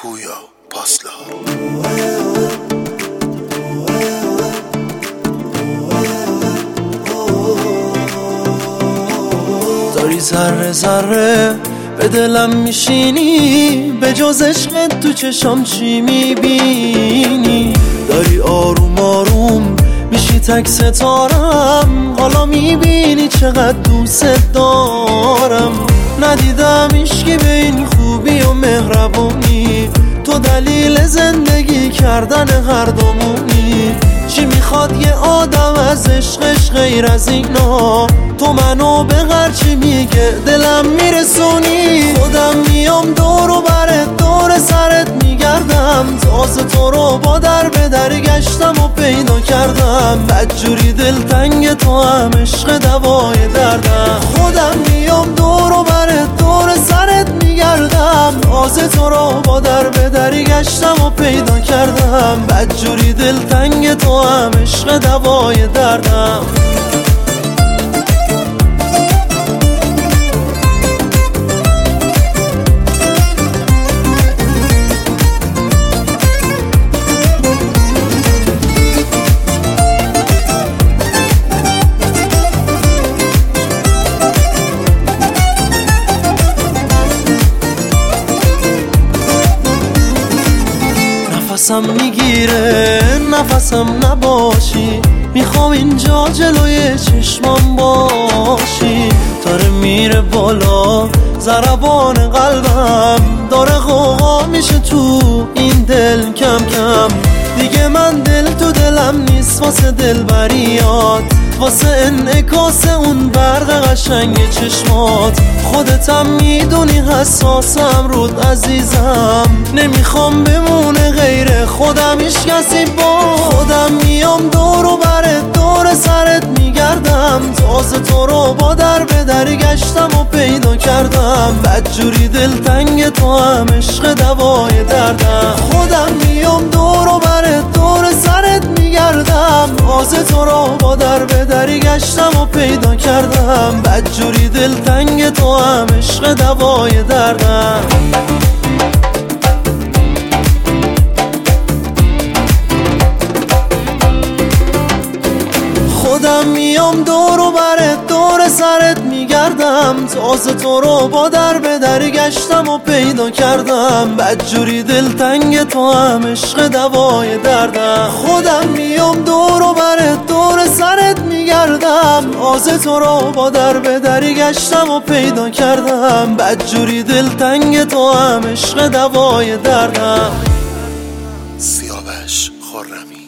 پویا پاسلا. داری ذره ذره به دلم میشینی، به جز عشقت تو چشام چی میبینی؟ داری آروم آروم میشی تک ستارم، حالا میبینی چقدر دوست دارم. ندیدم عشقی به این خوبی و مهربونی، تو دلیل زندگی کردن هر دومونی. چی میخواد یه آدم از عشقش غیر از اینا؟ تو منو به هرچی میگه دلم میرسونی. خودم میام دور و برت دور سرت میگردم، تازه تو رو با در به در گشتم و پیدا کردم. بدجوری دلتنگ تو هم عشق دوای دردم. خودم میام دور و برت دور سرت میگردم، تازه تو رو با در به در گشتم و پیدا کردم. بدجوری دلتنگ تو هم عشق دوای دردم. نفسم میگیره نفسم نباشی، میخوام اینجا جلوی چشمام باشی. داره میره بالا ضربان قلبم، داره غوغا میشه تو این دل کم کم. دیگه من دل تو دلم نیست واسه دلبریات، واسه انعکاس اون برق قشنگ چشمات. خودتم میدونی حساسم رود عزیزم، نمیخوام بمونه غیر خودم هیچ کسی. با خودم میام دور و برت دور سرت میگردم، تازه تو رو با در به در گشتم و پیدا کردم. بدجوری دلتنگ تو هم عشق دوای دردم. خودم میام دور و برت دور سرت میگردم، تازه تو رو با در به در گشتم و پیدا کردم. بدجوری دلتنگ تو هم عشق دوای دردم. خودم میام دور و برت دور سرت میگردم، تازه تو رو با در به در گشتم و پیدا کردم. بدجوری دلتنگ تو هم عشق دوای دردم. خودم میام دور و برت دور سرت میگردم، تازه تو رو با در به در گشتم و پیدا کردم. بدجوری دلتنگ تو هم عشق دوای دردم. سیاوش خرمی.